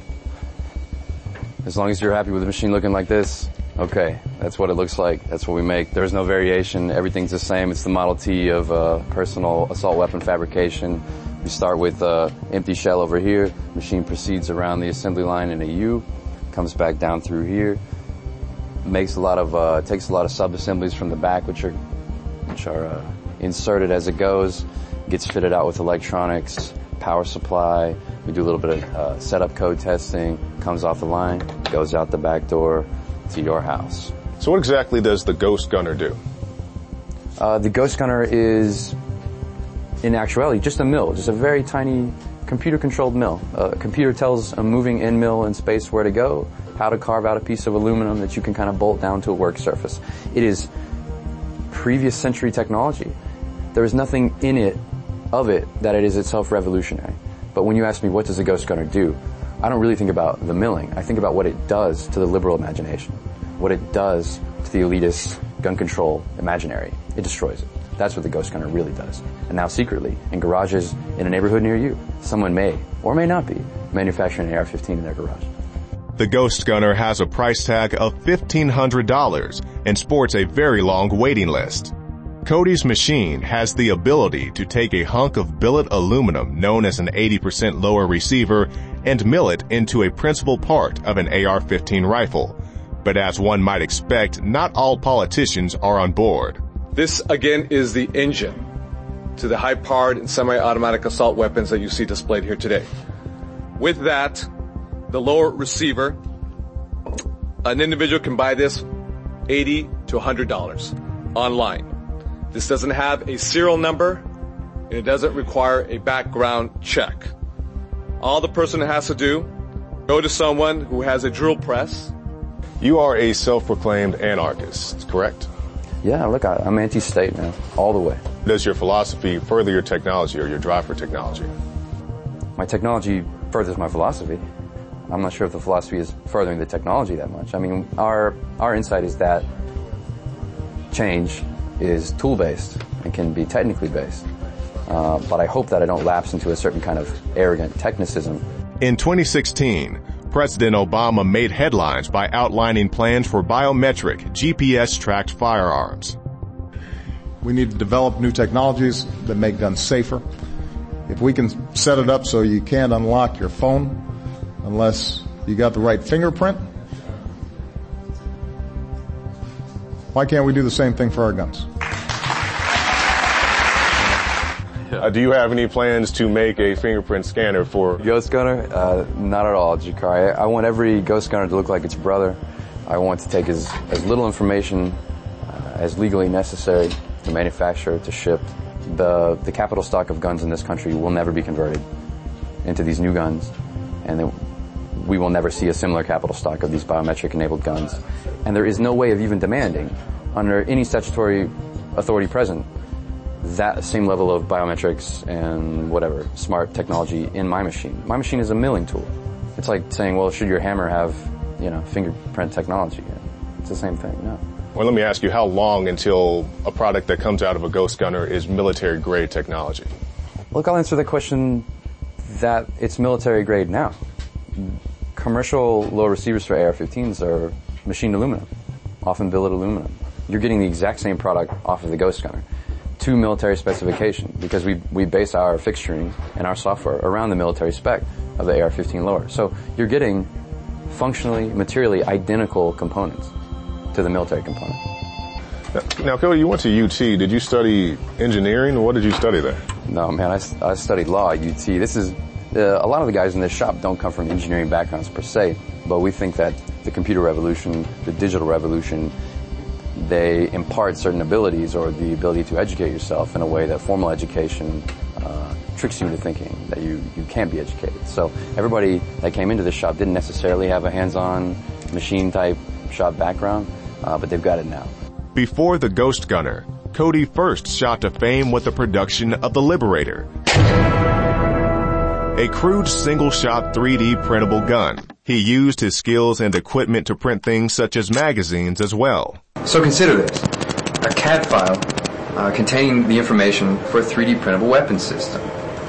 As long as you're happy with the machine looking like this, okay, that's what it looks like. That's what we make. There's no variation. Everything's the same. It's the Model T of uh, personal assault weapon fabrication. We start with uh, empty shell over here. Machine proceeds around the assembly line in a U, comes back down through here. Makes a lot of uh, takes a lot of sub-assemblies from the back, which are which are uh, inserted as it goes. Gets fitted out with electronics, power supply. We do a little bit of uh, setup code testing. Comes off the line, goes out the back door to your house. So what exactly does the Ghost Gunner do? Uh, the Ghost Gunner is, in actuality, just a mill, just a very tiny computer-controlled mill. Uh, a computer tells a moving end mill in space where to go, how to carve out a piece of aluminum that you can kind of bolt down to a work surface. It is previous century technology. There is nothing in it, of it, that it is itself revolutionary. But when you ask me what does a Ghost Gunner do, I don't really think about the milling. I think about what it does to the liberal imagination, what it does to the elitist gun control imaginary. It destroys it. That's what the Ghost Gunner really does. And now secretly, in garages in a neighborhood near you, someone may, or may not be, manufacturing an A R fifteen in their garage. The Ghost Gunner has a price tag of fifteen hundred dollars and sports a very long waiting list. Cody's machine has the ability to take a hunk of billet aluminum known as an eighty percent lower receiver and mill it into a principal part of an A R fifteen rifle. But as one might expect, not all politicians are on board. This, again, is the engine to the high-powered and semi-automatic assault weapons that you see displayed here today. With that, the lower receiver, an individual can buy this eighty to one hundred dollars online. This doesn't have a serial number, and it doesn't require a background check. All the person has to do, go to someone who has a drill press. You are a self-proclaimed anarchist, correct? Yeah, look, I, I'm anti-state, man, all the way. Does your philosophy further your technology or your drive for technology? My technology furthers my philosophy. I'm not sure if the philosophy is furthering the technology that much. I mean, our our insight is that change is tool-based and can be technically based. Uh, but I hope that I don't lapse into a certain kind of arrogant technicism. In twenty sixteen, President Obama made headlines by outlining plans for biometric, G P S-tracked firearms. We need to develop new technologies that make guns safer. If we can set it up so you can't unlock your phone unless you got the right fingerprint, why can't we do the same thing for our guns? Uh, do you have any plans to make a fingerprint scanner for Ghost Gunner? Uh, not at all, Jakari. I want every Ghost Gunner to look like its brother. I want to take as, as little information uh, as legally necessary to manufacture, to ship. The, the capital stock of guns in this country will never be converted into these new guns, and they, we will never see a similar capital stock of these biometric-enabled guns. And there is no way of even demanding, under any statutory authority present, that same level of biometrics and whatever smart technology in my machine. My machine is a milling tool. It's like saying, well, should your hammer have, you know, fingerprint technology? It's the same thing. No. Well, let me ask you, how long until a product that comes out of a Ghost Gunner is military-grade technology? Look, I'll answer the question that it's military-grade now. Commercial low receivers for A R fifteens are machined aluminum, often billet aluminum. You're getting the exact same product off of the Ghost Gunner to military specification, because we, we base our fixturing and our software around the military spec of the A R fifteen lower. So you're getting functionally, materially identical components to the military component. Now, now, Cody, you went to U T. Did you study engineering, or what did you study there? No, man, I, I studied law at U T. This is, uh, a lot of the guys in this shop don't come from engineering backgrounds per se, but we think that the computer revolution, the digital revolution, they impart certain abilities or the ability to educate yourself in a way that formal education uh, tricks you into thinking that you, you can't be educated. So everybody that came into this shop didn't necessarily have a hands-on machine-type shop background, uh, but they've got it now. Before the Ghost Gunner, Cody first shot to fame with the production of the Liberator, a crude single-shot three D printable gun. He used his skills and equipment to print things such as magazines as well. So consider this, a C A D file uh, containing the information for a three D printable weapons system.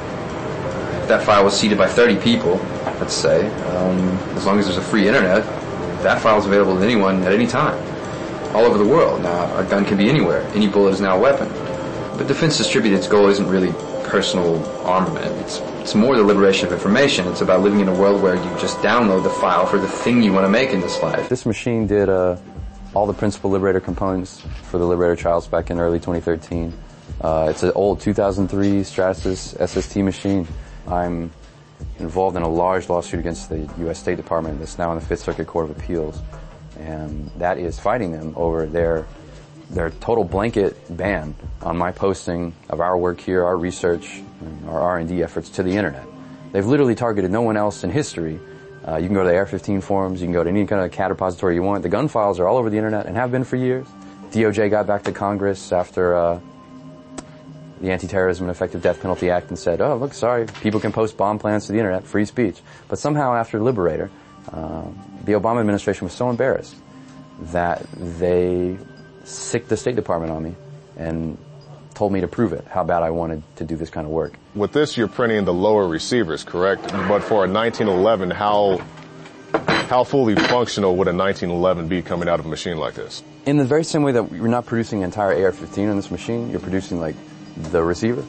If that file was seeded by thirty people, let's say, um, as long as there's a free internet, that file is available to anyone at any time, all over the world. Now, a gun can be anywhere. Any bullet is now a weapon. But Defense Distributed's goal isn't really personal armament. It's It's more the liberation of information. It's about living in a world where you just download the file for the thing you want to make in this life. This machine did uh, all the principal Liberator components for the Liberator trials back in early twenty thirteen. Uh, it's an old two thousand three Stratasys S S T machine. I'm involved in a large lawsuit against the U S State Department that's now in the Fifth Circuit Court of Appeals, and that is fighting them over their their total blanket ban on my posting of our work here, our research, and our R and D efforts to the internet. They've literally targeted no one else in history. Uh, you can go to the A R fifteen forums, you can go to any kind of C A D repository you want. The gun files are all over the internet and have been for years. D O J got back to Congress after uh, the Anti-Terrorism and Effective Death Penalty Act and said, oh, look, sorry, people can post bomb plans to the internet, free speech. But somehow after Liberator, uh, the Obama administration was so embarrassed that they sicked the State Department on me and told me to prove it, how bad I wanted to do this kind of work. With this, you're printing the lower receivers, correct? But for a nineteen eleven, how how fully functional would a nineteen eleven be coming out of a machine like this? In the very same way that you're not producing an entire A R fifteen on this machine, you're producing like the receiver.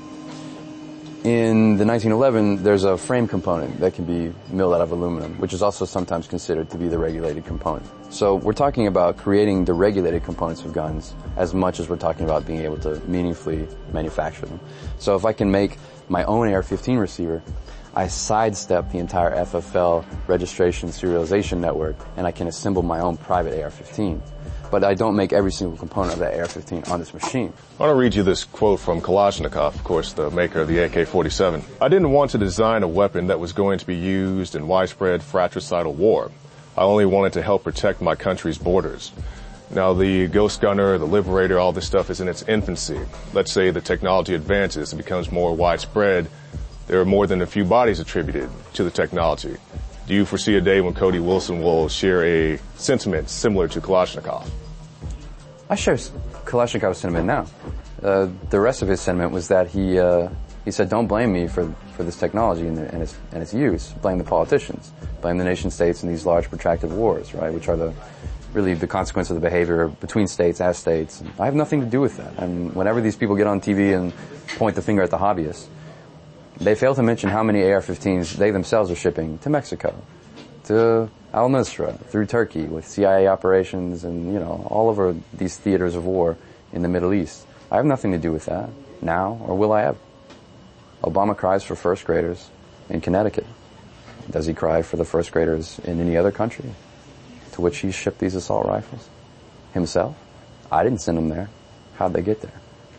In the nineteen eleven, there's a frame component that can be milled out of aluminum, which is also sometimes considered to be the regulated component. So we're talking about creating the regulated components of guns as much as we're talking about being able to meaningfully manufacture them. So if I can make my own A R fifteen receiver, I sidestep the entire F F L registration serialization network, and I can assemble my own private A R fifteen. But I don't make every single component of that A R fifteen on this machine. I want to read you this quote from Kalashnikov, of course, the maker of the A K forty-seven. I didn't want to design a weapon that was going to be used in widespread fratricidal war. I only wanted to help protect my country's borders. Now, the Ghost Gunner, the Liberator, all this stuff is in its infancy. Let's say the technology advances and becomes more widespread. There are more than a few bodies attributed to the technology. Do you foresee a day when Cody Wilson will share a sentiment similar to Kalashnikov? I share Kalashnikov's sentiment now. Uh, the rest of his sentiment was that he uh, he said, "Don't blame me for for for this technology and, and, its, and its use. Blame the politicians. Blame the nation states in these large protracted wars, right, which are the really the consequence of the behavior between states as states. I have nothing to do with that. And whenever these people get on T V and point the finger at the hobbyists, they fail to mention how many A R fifteens they themselves are shipping to Mexico, to al-Nusra, through Turkey with C I A operations and, you know, all over these theaters of war in the Middle East. I have nothing to do with that now, or will I ever. Obama cries for first graders in Connecticut. Does he cry for the first graders in any other country to which he shipped these assault rifles? Himself? I didn't send them there. How'd they get there?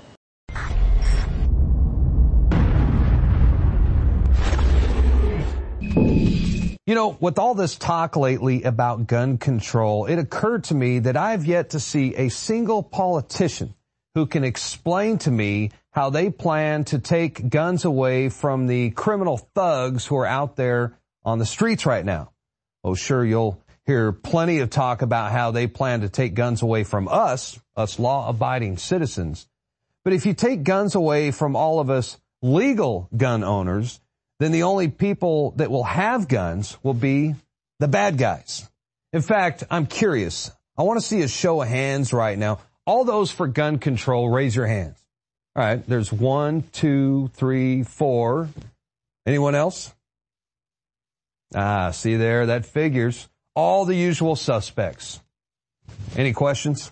You know, with all this talk lately about gun control, it occurred to me that I've yet to see a single politician who can explain to me how they plan to take guns away from the criminal thugs who are out there on the streets right now. Oh, sure, you'll hear plenty of talk about how they plan to take guns away from us, us law-abiding citizens. But if you take guns away from all of us legal gun owners, then the only people that will have guns will be the bad guys. In fact, I'm curious. I want to see a show of hands right now. All those for gun control, raise your hands. All right, there's one, two, three, four. Anyone else? Ah, see there, that figures. All the usual suspects. Any questions?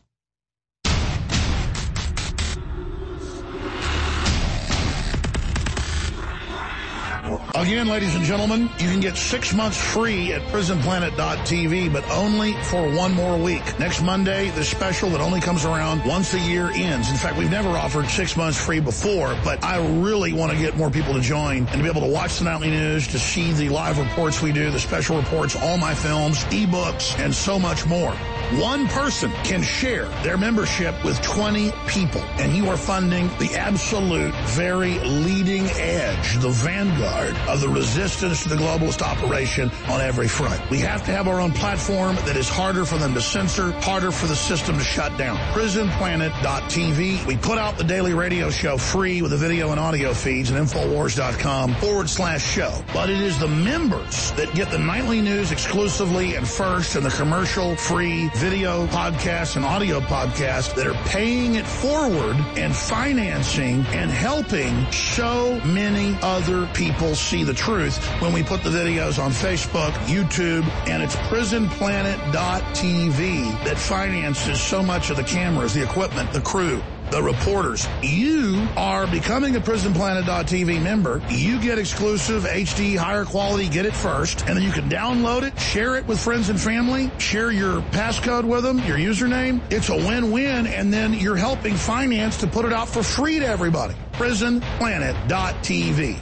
Again, ladies and gentlemen, you can get six months free at prison planet dot t v, but only for one more week. Next Monday, the special that only comes around once a year ends. In fact, we've never offered six months free before, but I really want to get more people to join and to be able to watch the nightly news, to see the live reports we do, the special reports, all my films, ebooks, and so much more. One person can share their membership with twenty people, and you are funding the absolute very leading edge, the vanguard of the resistance to the globalist operation on every front. We have to have our own platform that is harder for them to censor, harder for the system to shut down. prison planet dot t v. We put out the daily radio show free with the video and audio feeds at infowars.com forward slash show. But it is the members that get the nightly news exclusively and first, and the commercial-free video podcasts and audio podcasts that are paying it forward and financing and helping so many other people see the truth when we put the videos on Facebook, YouTube, and it's prison planet dot t v that finances so much of the cameras, the equipment, the crew, the reporters. You are becoming a prison planet dot t v member. You get exclusive H D, higher quality, get it first, and then you can download it, share it with friends and family, share your passcode with them, your username. It's a win-win, and then you're helping finance to put it out for free to everybody. prison planet dot t v.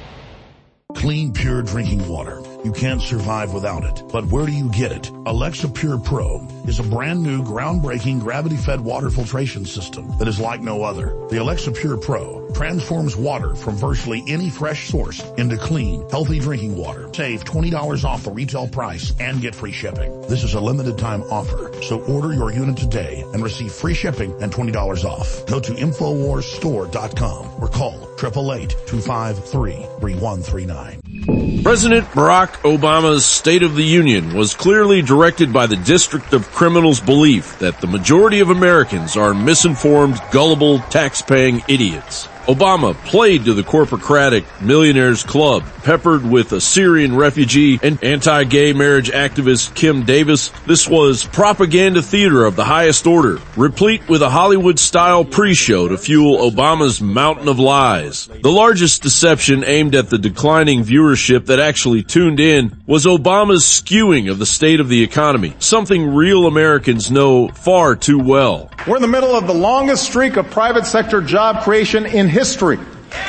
Clean, pure drinking water. You can't survive without it. But where do you get it? Alexa Pure Pro is a brand new, groundbreaking, gravity-fed water filtration system that is like no other. The Alexa Pure Pro transforms water from virtually any fresh source into clean, healthy drinking water. Save twenty dollars off the retail price and get free shipping. This is a limited time offer, so order your unit today and receive free shipping and twenty dollars off. Go to infowars store dot com or call eight eight eight, two five three, three one three nine. President Barack Obama's State of the Union was clearly directed by the District of Criminals' belief that the majority of Americans are misinformed, gullible, tax-paying idiots. Obama played to the corporocratic millionaires club, peppered with a Syrian refugee and anti-gay marriage activist Kim Davis. This was propaganda theater of the highest order, replete with a Hollywood-style pre-show to fuel Obama's mountain of lies. The largest deception aimed at the declining viewership that actually tuned in was Obama's skewing of the state of the economy, something real Americans know far too well. We're in the middle of the longest streak of private sector job creation in history.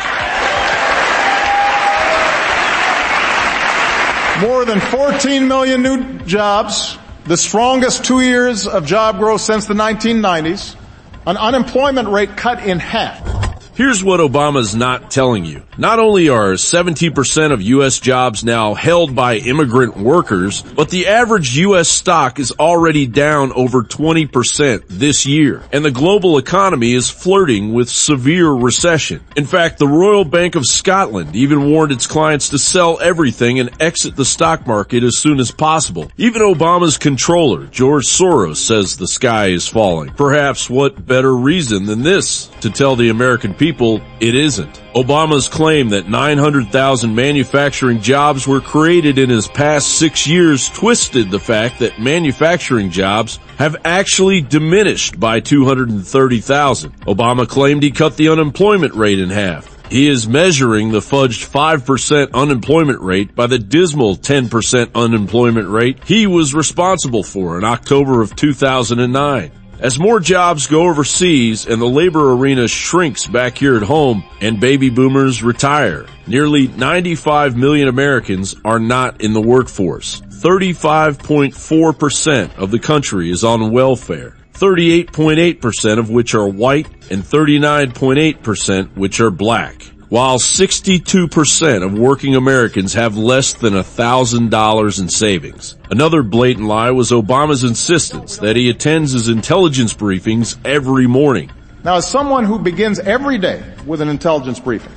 More than fourteen million new jobs, the strongest two years of job growth since the nineteen nineties, an unemployment rate cut in half. Here's what Obama's not telling you. Not only are seventy percent of U S jobs now held by immigrant workers, but the average U S stock is already down over twenty percent this year. And the global economy is flirting with severe recession. In fact, the Royal Bank of Scotland even warned its clients to sell everything and exit the stock market as soon as possible. Even Obama's controller, George Soros, says the sky is falling. Perhaps what better reason than this to tell the American people People, it isn't. Obama's claim that nine hundred thousand manufacturing jobs were created in his past six years twisted the fact that manufacturing jobs have actually diminished by two hundred thirty thousand. Obama claimed he cut the unemployment rate in half. He is measuring the fudged five percent unemployment rate by the dismal ten percent unemployment rate he was responsible for in October of two thousand nine. As more jobs go overseas and the labor arena shrinks back here at home and baby boomers retire, nearly ninety-five million Americans are not in the workforce. thirty-five point four percent of the country is on welfare, thirty-eight point eight percent of which are white and thirty-nine point eight percent which are black. While sixty-two percent of working Americans have less than one thousand dollars in savings. Another blatant lie was Obama's insistence that he attends his intelligence briefings every morning. Now, as someone who begins every day with an intelligence briefing,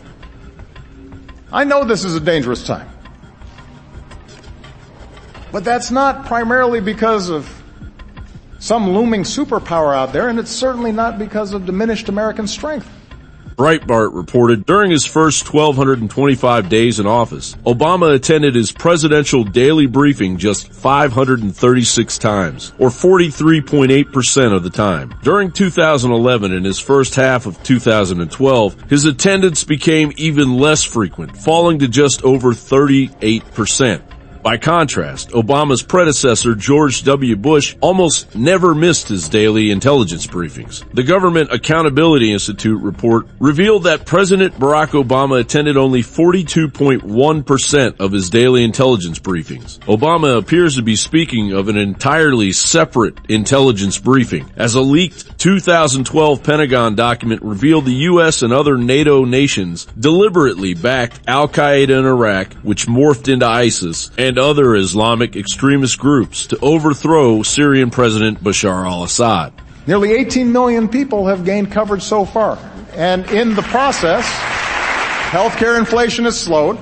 I know this is a dangerous time. But that's not primarily because of some looming superpower out there, and it's certainly not because of diminished American strength. Breitbart reported during his first one thousand two hundred twenty-five days in office, Obama attended his presidential daily briefing just five hundred thirty-six times, or forty-three point eight percent of the time. During two thousand eleven and his first half of two thousand twelve, his attendance became even less frequent, falling to just over thirty-eight percent. By contrast, Obama's predecessor, George W. Bush, almost never missed his daily intelligence briefings. The Government Accountability Institute report revealed that President Barack Obama attended only forty-two point one percent of his daily intelligence briefings. Obama appears to be speaking of an entirely separate intelligence briefing, as a leaked two thousand twelve Pentagon document revealed the U S and other NATO nations deliberately backed Al-Qaeda in Iraq, which morphed into ISIS, and other Islamic extremist groups to overthrow Syrian President Bashar al-Assad. Nearly eighteen million people have gained coverage so far. And in the process, healthcare inflation has slowed,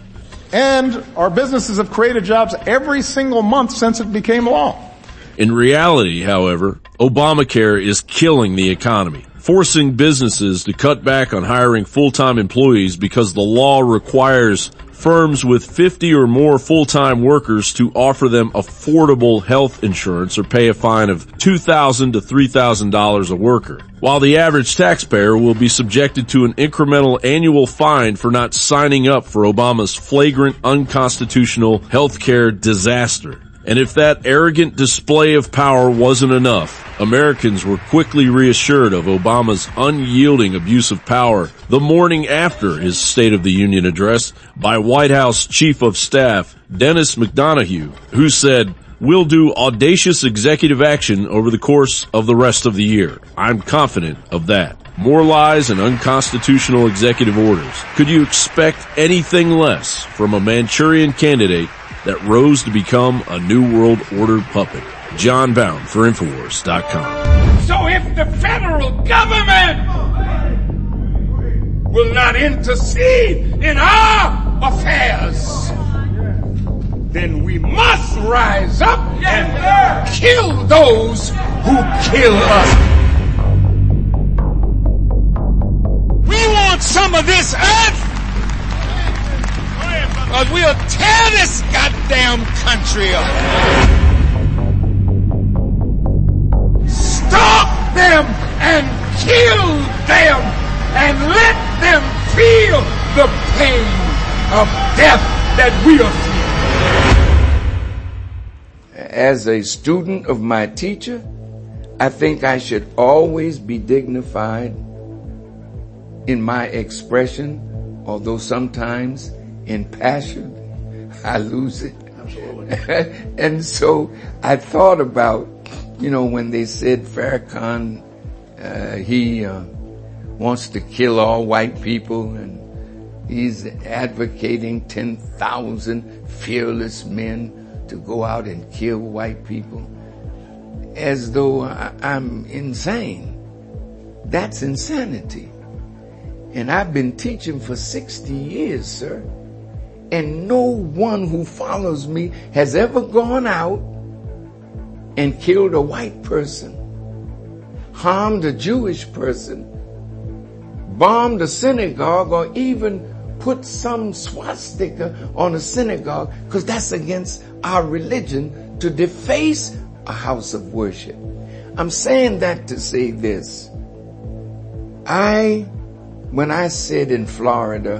and our businesses have created jobs every single month since it became law. In reality, however, Obamacare is killing the economy, forcing businesses to cut back on hiring full-time employees because the law requires firms with fifty or more full-time workers to offer them affordable health insurance or pay a fine of two thousand dollars to three thousand dollars a worker, while the average taxpayer will be subjected to an incremental annual fine for not signing up for Obama's flagrant, unconstitutional healthcare disaster. And if that arrogant display of power wasn't enough, Americans were quickly reassured of Obama's unyielding abuse of power the morning after his State of the Union address by White House Chief of Staff Dennis McDonough, who said, "We'll do audacious executive action over the course of the rest of the year. I'm confident of that." More lies and unconstitutional executive orders. Could you expect anything less from a Manchurian candidate that rose to become a New World Order puppet? John Bound for Infowars dot com. So if the federal government will not intercede in our affairs, then we must rise up and kill those who kill us. We want some of this earth, or we'll tear this goddamn country up. Stalk them and kill them and let them feel the pain of death that we are feeling. As a student of my teacher, I think I should always be dignified in my expression, although sometimes in passion I lose it. And so I thought about, you know, when they said Farrakhan, uh, he uh, wants to kill all white people, and he's advocating ten thousand fearless men to go out and kill white people as though I, I'm insane. That's insanity. And I've been teaching for sixty years, sir. And no one who follows me has ever gone out and killed a white person, harmed a Jewish person, bombed a synagogue, or even put some swastika on a synagogue, because that's against our religion to deface a house of worship. I'm saying that to say this. I, when I said in Florida,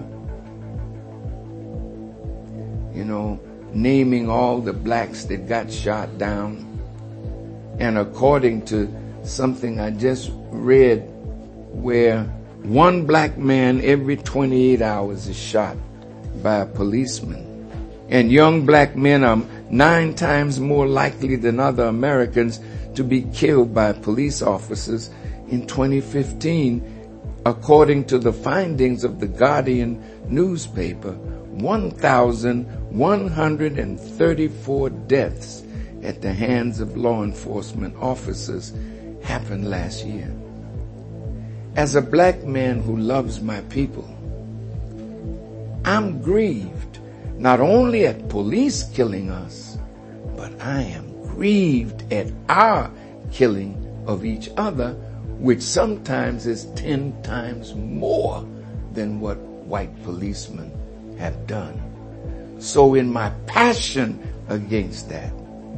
you know, naming all the blacks that got shot down, and according to something I just read where one black man every twenty-eight hours is shot by a policeman, and young black men are nine times more likely than other Americans to be killed by police officers in twenty fifteen, according to the findings of the Guardian newspaper. one thousand one hundred thirty-four deaths at the hands of law enforcement officers happened last year. As a black man who loves my people, I'm grieved not only at police killing us, but I am grieved at our killing of each other, which sometimes is ten times more than what white policemen have done. So in my passion against that,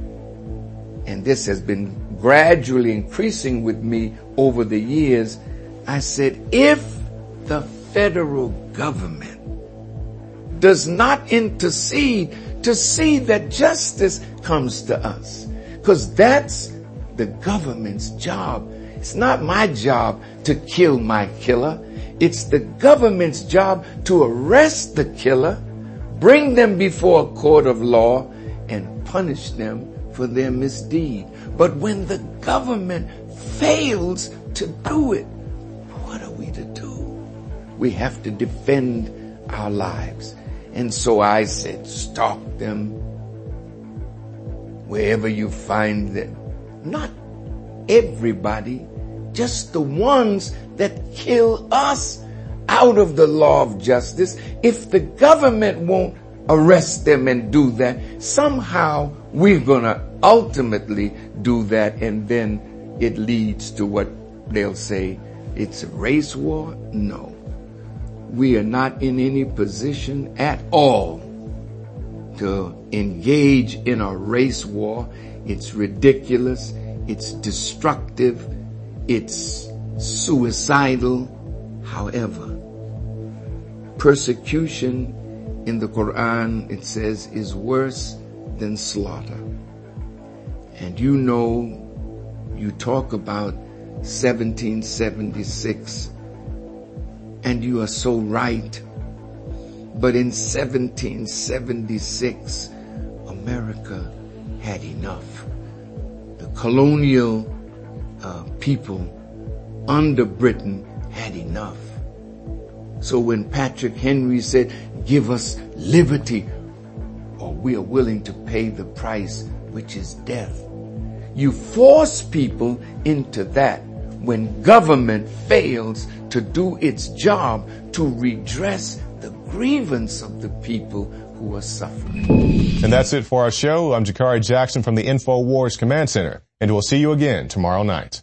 and this has been gradually increasing with me over the years, I said, if the federal government does not intercede to see that justice comes to us, because that's the government's job. It's not my job to kill my killer. It's the government's job to arrest the killer, bring them before a court of law, and punish them for their misdeed. But when the government fails to do it, what are we to do? We have to defend our lives. And so I said, stalk them wherever you find them. Not everybody, just the ones that kill us out of the law of justice. If the government won't arrest them and do that, somehow we're going to ultimately do that, and then it leads to what they'll say, it's a race war. No, we are not in any position at all to engage in a race war. It's ridiculous. It's destructive. It's suicidal. However, persecution in the Quran, it says, is worse than slaughter. And you know, you talk about seventeen seventy-six, and you are so right. But in seventeen seventy-six, America had enough. The colonial uh, people under Britain had enough. So when Patrick Henry said, give us liberty, or we are willing to pay the price, which is death, you force people into that when government fails to do its job to redress the grievance of the people who are suffering. And that's it for our show. I'm Jakari Jackson from the InfoWars Command Center, and we'll see you again tomorrow night.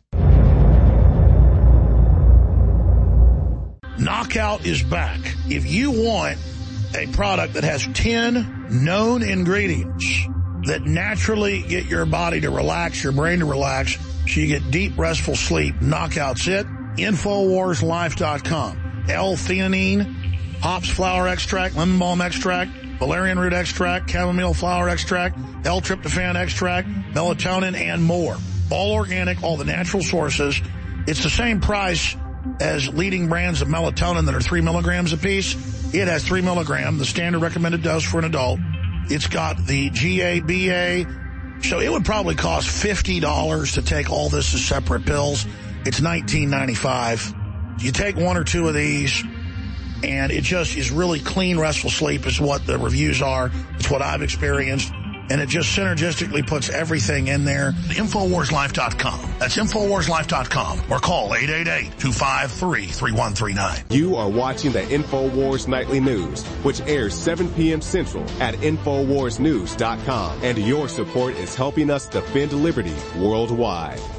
Knockout is back. If you want a product that has ten known ingredients that naturally get your body to relax, your brain to relax, so you get deep, restful sleep, Knockout's it. Infowars Life dot com. L-theanine, hops flower extract, lemon balm extract, valerian root extract, chamomile flower extract, L-tryptophan extract, melatonin, and more. All organic, all the natural sources. It's the same price as leading brands of melatonin that are three milligrams a piece. It has three milligrams, the standard recommended dose for an adult. It's got the G A B A. So it would probably cost fifty dollars to take all this as separate pills. It's nineteen ninety-five. You take one or two of these, and it just is really clean, restful sleep is what the reviews are. It's what I've experienced. And it just synergistically puts everything in there. Infowars Life dot com. That's Infowars Life dot com. Or call eight eight eight, two five three, three one three nine. You are watching the Infowars Nightly News, which airs seven p.m. Central at Infowars News dot com. And your support is helping us defend liberty worldwide.